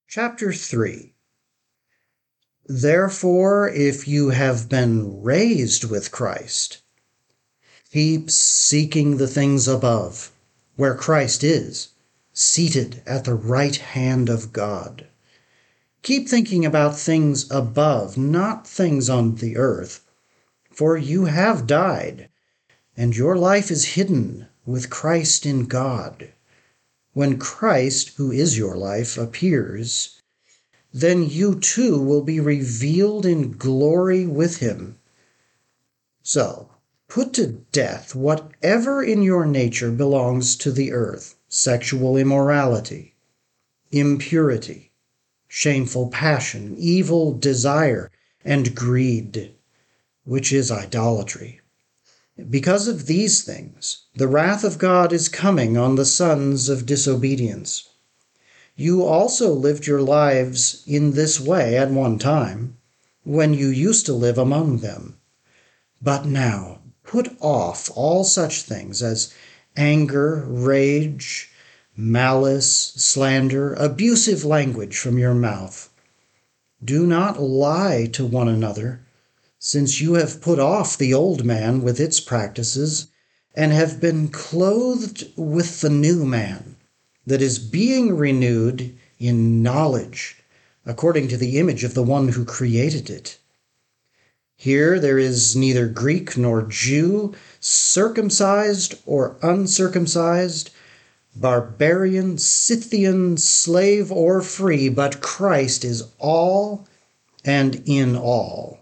Chapter 3. Therefore, if you have been raised with Christ, keep seeking the things above, where Christ is, seated at the right hand of God. Keep thinking about things above, not things on the earth, for you have died, and your life is hidden with Christ in God. When Christ, who is your life, appears, then you too will be revealed in glory with him. So, put to death whatever in your nature belongs to the earth: sexual immorality, impurity, shameful passion, evil desire, and greed, which is idolatry. Because of these things, the wrath of God is coming on the sons of disobedience. You also lived your lives in this way at one time, when you used to live among them. But now, put off all such things as anger, rage, malice, slander, abusive language from your mouth. Do not lie to one another, since you have put off the old man with its practices, and have been clothed with the new man, that is being renewed in knowledge, according to the image of the one who created it. Here there is neither Greek nor Jew, circumcised or uncircumcised, barbarian, Scythian, slave or free, but Christ is all and in all.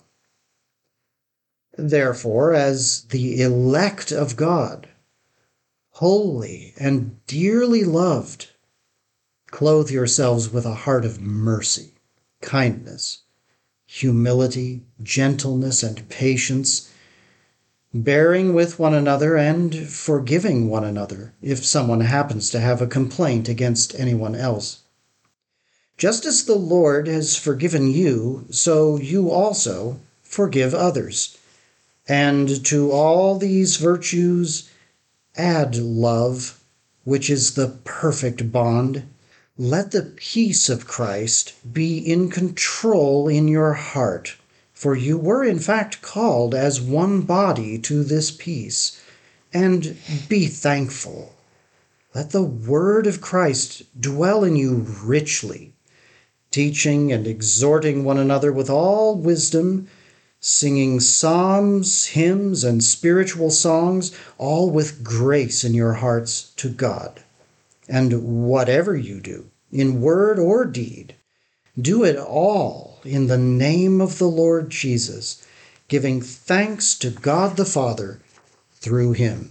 Therefore, as the elect of God, holy and dearly loved, clothe yourselves with a heart of mercy, kindness, humility, gentleness, and patience, bearing with one another and forgiving one another if someone happens to have a complaint against anyone else. Just as the Lord has forgiven you, so you also forgive others. And to all these virtues add love, which is the perfect bond. Let the peace of Christ be in control in your heart, for you were in fact called as one body to this peace. And be thankful. Let the word of Christ dwell in you richly, teaching and exhorting one another with all wisdom, singing psalms, hymns, and spiritual songs, all with grace in your hearts to God. And whatever you do, in word or deed, do it all in the name of the Lord Jesus, giving thanks to God the Father through him.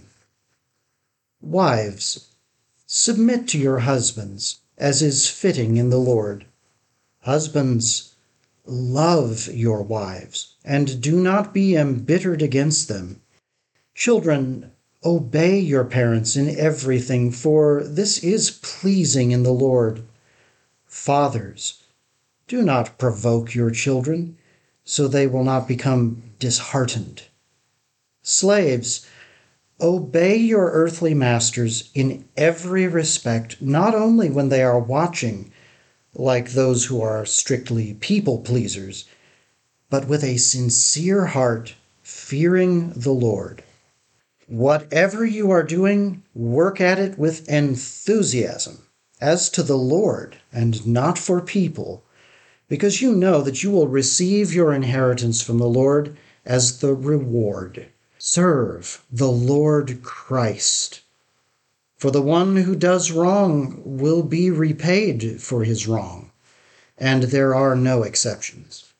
Wives, submit to your husbands, as is fitting in the Lord. Husbands, love your wives, and do not be embittered against them. Children, obey your parents in everything, for this is pleasing in the Lord. Fathers, do not provoke your children, so they will not become disheartened. Slaves, obey your earthly masters in every respect, not only when they are watching, like those who are strictly people-pleasers, but with a sincere heart, fearing the Lord. Whatever you are doing, work at it with enthusiasm, as to the Lord, and not for people, because you know that you will receive your inheritance from the Lord as the reward. Serve the Lord Christ. For the one who does wrong will be repaid for his wrong, and there are no exceptions.